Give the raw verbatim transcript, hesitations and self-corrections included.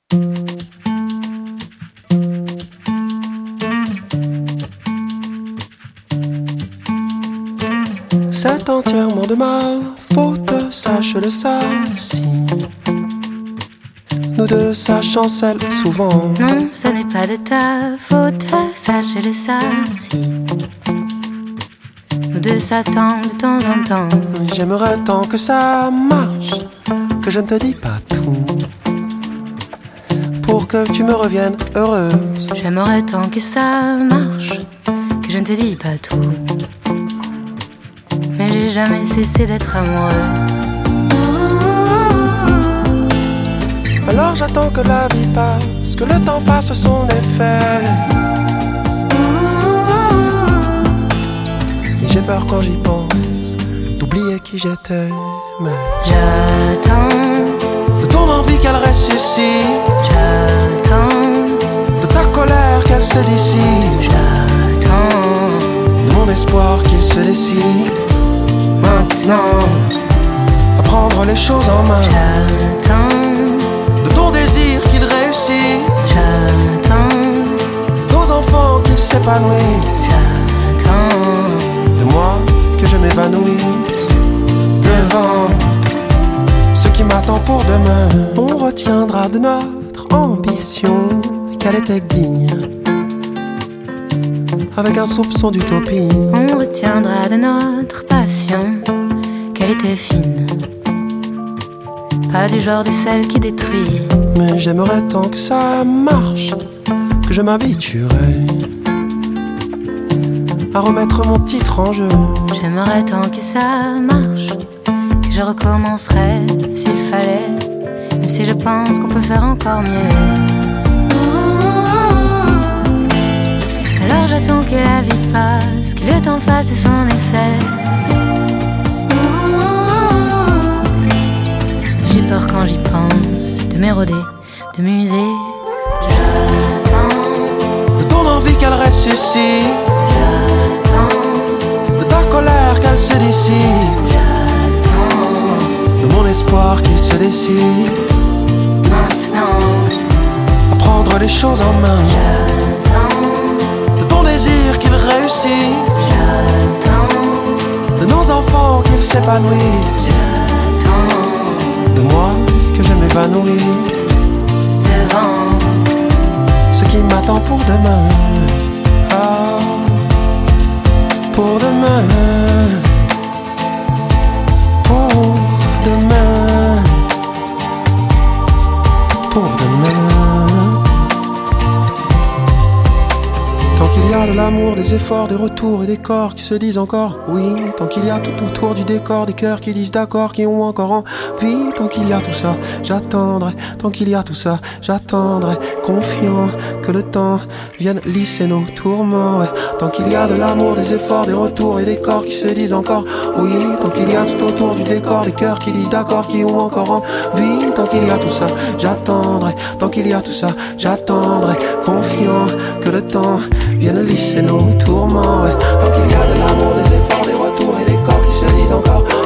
C'est entièrement de ma faute, sache-le ça, si nous deux ça chancelle souvent. Non, ce n'est pas de ta faute, sache-le ça, si nous deux ça tend de temps en temps. J'aimerais tant que ça marche, que je ne te dis pas tout, pour que tu me reviennes heureuse. J'aimerais tant que ça marche, que je ne te dis pas tout, mais j'ai jamais cessé d'être amoureuse. Alors j'attends que la vie passe, que le temps fasse son effet. Et j'ai peur quand j'y pense d'oublier qui j'étais. Mais j'attends de ton envie qu'elle ressuscite, j'attends de ta colère qu'elle se dissipe, j'attends de mon espoir qu'il se décide. maintenant à prendre les choses en main, j'attends de ton désir qu'il réussit, j'attends nos enfants qu'ils s'épanouissent, j'attends de moi que je m'évanouisse devant ce qui m'attend pour demain. On retiendra de notre ambition qu'elle était digne, avec un soupçon d'utopie. On retiendra de notre passion qu'elle était fine, pas du genre de celle qui détruit. Mais j'aimerais tant que ça marche, que je m'habituerais à remettre mon titre en jeu. J'aimerais tant que ça marche, que je recommencerais s'il fallait, même si je pense qu'on peut faire encore mieux. Alors j'attends que la vie passe, que le temps fasse son effet. J'ai peur quand j'y pense de m'éroder, de muser. J'attends de ton envie qu'elle ressuscite, j'attends de ta colère qu'elle se dissipe, j'attends de mon espoir qu'il se décide. maintenant À prendre les choses en main, j'attends de ton désir qu'il réussit, j'attends de nos enfants qu'ils s'épanouissent, j'attends de moi que je m'évanouisse, devant ce qui m'attend pour demain. Ah, pour demain, pour demain, pour demain. Tant qu'il y a de l'amour, des efforts, des retours et des corps qui se disent encore oui. Tant qu'il y a tout autour du décor, des cœurs qui disent d'accord, qui ont encore envie. Tant qu'il y a tout ça, j'attendrai. Tant qu'il y a tout ça, j'attendrai. Confiant que le temps vienne lisser nos tourments, ouais. Tant qu'il y a de l'amour, des efforts, des retours et des corps qui se disent encore oui. Tant qu'il y a tout autour du décor, des cœurs qui disent d'accord, qui ont encore envie. Tant qu'il y a tout ça, j'attendrai. Tant qu'il y a tout ça, j'attendrai. Confiant que le temps viennent lisser nos tourments, ouais. Tant qu'il y a de l'amour, des efforts, des retours et des corps qui se disent encore